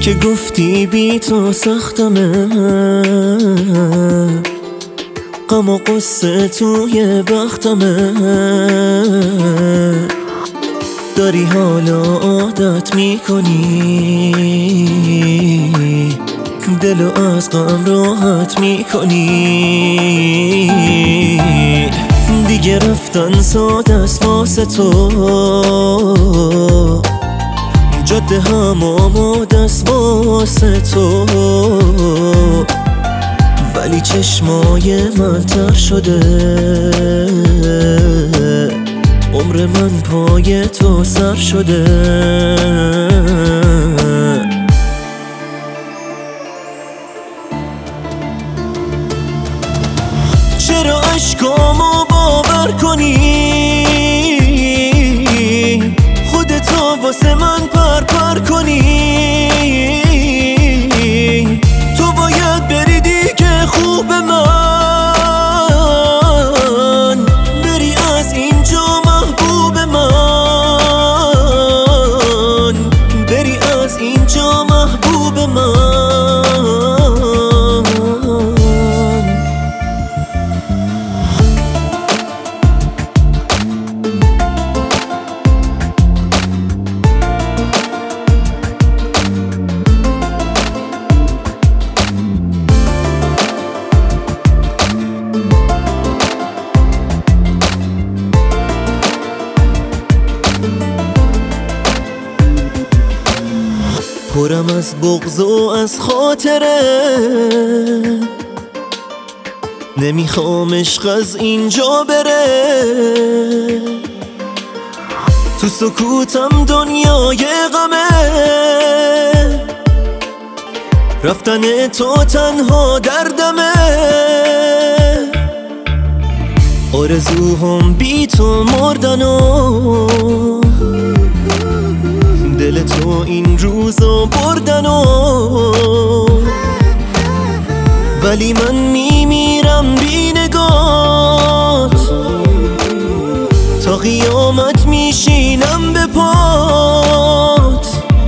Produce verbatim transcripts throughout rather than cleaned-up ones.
که گفتی بی تو سختمه، غم و قصه توی بختمه. داری حالا عادت میکنی، دلو از غم راحت میکنی. دیگه رفتن ساده است واسه تو، جاده هم آماده است واسه تو. ولی چشمای من تر شده، عمر من پای تو سر شده. چرا عشقامو باور کنی، خودتو واسه من پر پر کنی. تو باید بری دیگه خوب من، بری از اینجا محبوب من، بری از اینجا محبوب من. پرم از بغض و از خاطره، نمیخوام عشق از اینجا بره. تو سکوتم دنیای غمه، رفتن تو تنها دردمه. آرزوهم بی تو مردن و دل تو این روزا بردن و ولی من میمیرم بی نگات، تا قیامت میشینم به پات.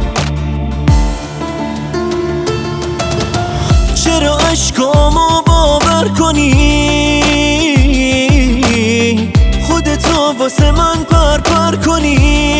چرا عشقامو باور کنی، خودتو واسه من پر پر کنی.